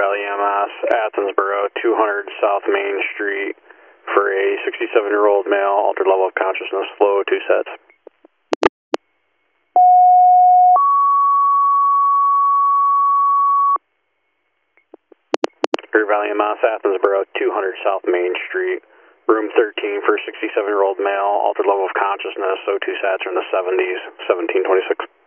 Valley EMS, Athensboro, 200 South Main Street, for a 67-year-old male, altered level of consciousness, flow 2 sets. Greer Valley EMS, Athensboro, 200 South Main Street, room 13 for a 67-year-old male, altered level of consciousness, O2 sats are in the 70s, 1726.